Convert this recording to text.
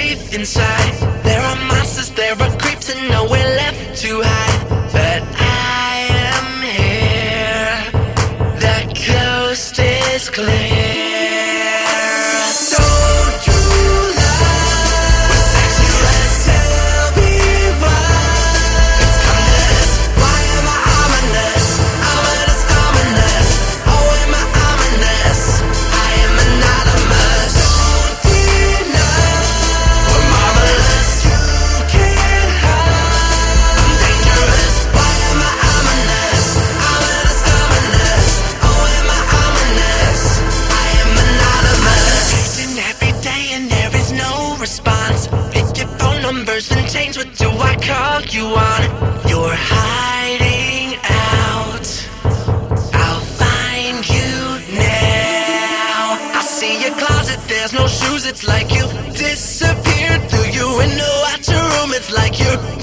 safe inside. There are monsters, there are creeps, and nowhere left to hide. But I am here, the coast is clear. Don't you lie, we're sexual, tell me why. It's come to this, why am I ominous? Ominous, ominous, oh am I ominous? I am anonymous. Don't deny, we're marvelous. You can't hide, I'm dangerous. Why am I ominous? Ominous, ominous, oh am I ominous? I am anonymous. Texting every day and there is no response. Pick your phone numbers and change, what do I call you on? You're hiding out, I'll find you now. I see your closet, there's no shoes, it's like you disappeared through you window out your room. It's like you're